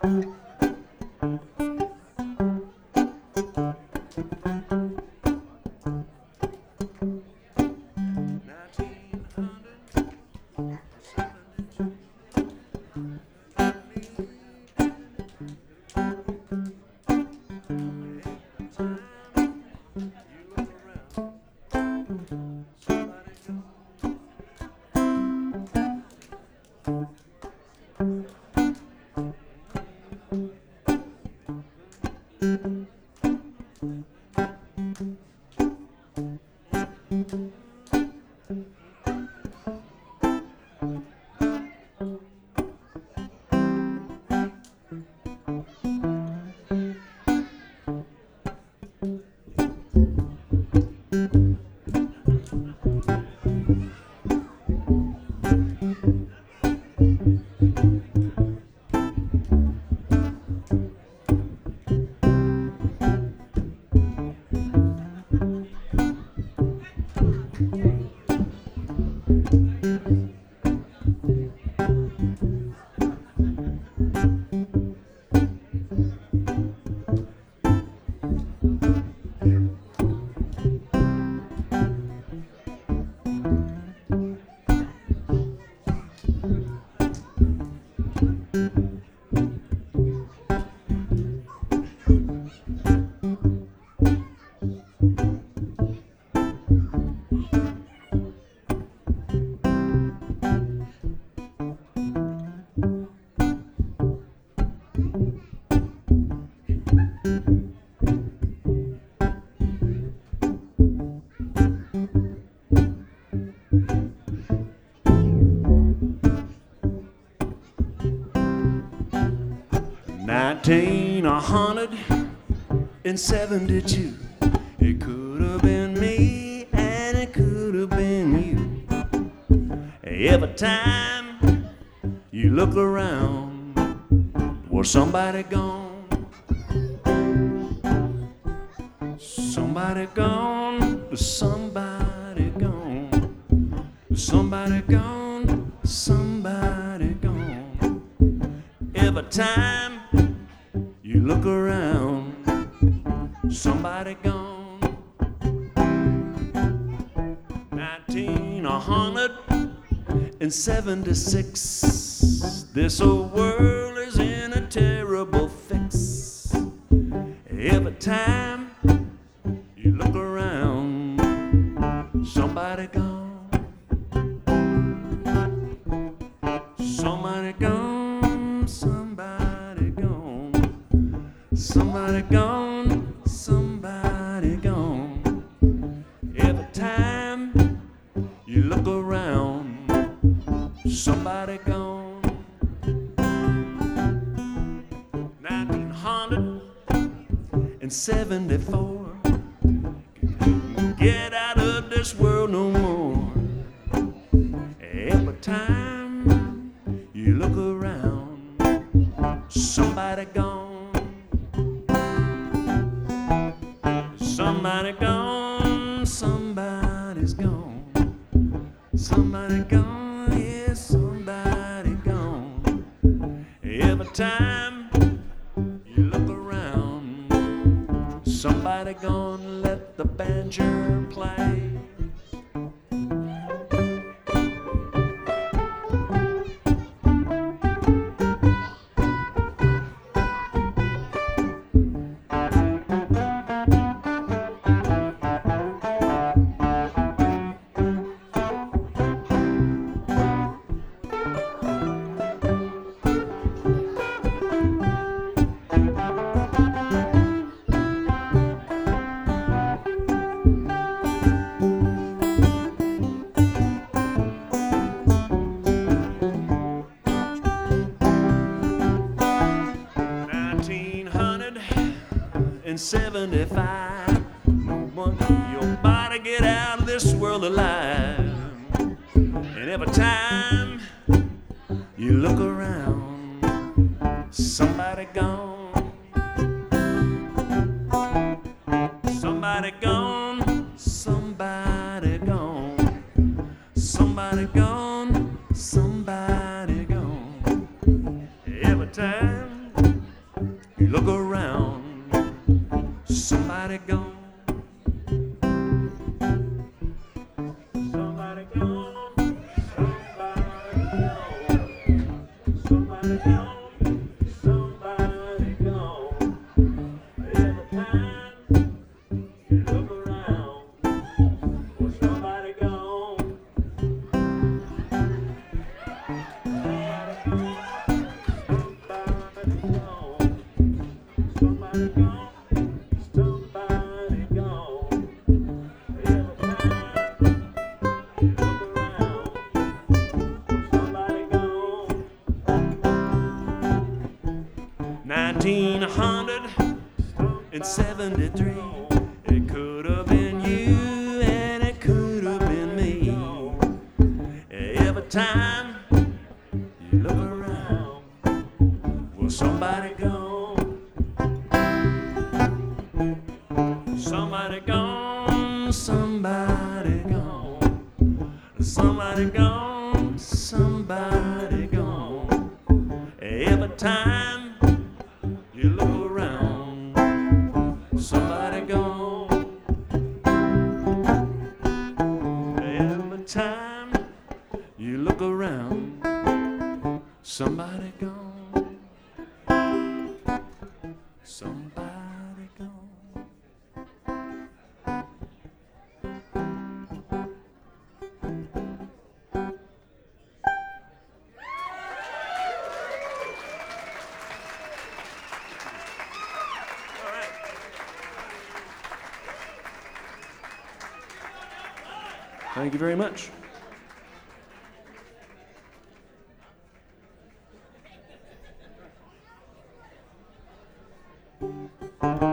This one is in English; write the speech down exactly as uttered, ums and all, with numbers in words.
Nineteen a hundred and seventy-two. It could have been me and it could have been you. Every time you look around, was somebody gone? Somebody gone, somebody gone, somebody gone, somebody gone. Every time you look around, somebody gone. Nineteen a hundred and seventy-six. This old world is in a terrible fix. Every time you look around, somebody gone. Somebody gone, somebody gone, somebody gone, somebody gone. Every time you look around, somebody gone. Nineteen hundred and seventy-four. Get out of this world no more. Every time you look around, somebody gone. Somebody gone, somebody's gone. Somebody gone, yeah, somebody gone. Every time you look around, somebody gone. Let the banjo play. And seventy-five. No one, your body get out of this world alive. And every time you look around, somebody gone. Somebody gone, somebody gone, somebody gone, somebody gone. Every time look around, somebody gone. Somebody gone, somebody gone, somebody gone, somebody gone. Every time you look around, well, somebody gone. Somebody gone, somebody gone. Every time you look around, somebody gone. nineteen seventy-three, it could have been you and it could have been me. Every time you look around, well, somebody gone. Somebody gone, somebody gone, somebody gone, somebody gone. Every time you look around, somebody gone. Every time you look around, somebody gone. Somebody gone. Thank you very much. Thank you.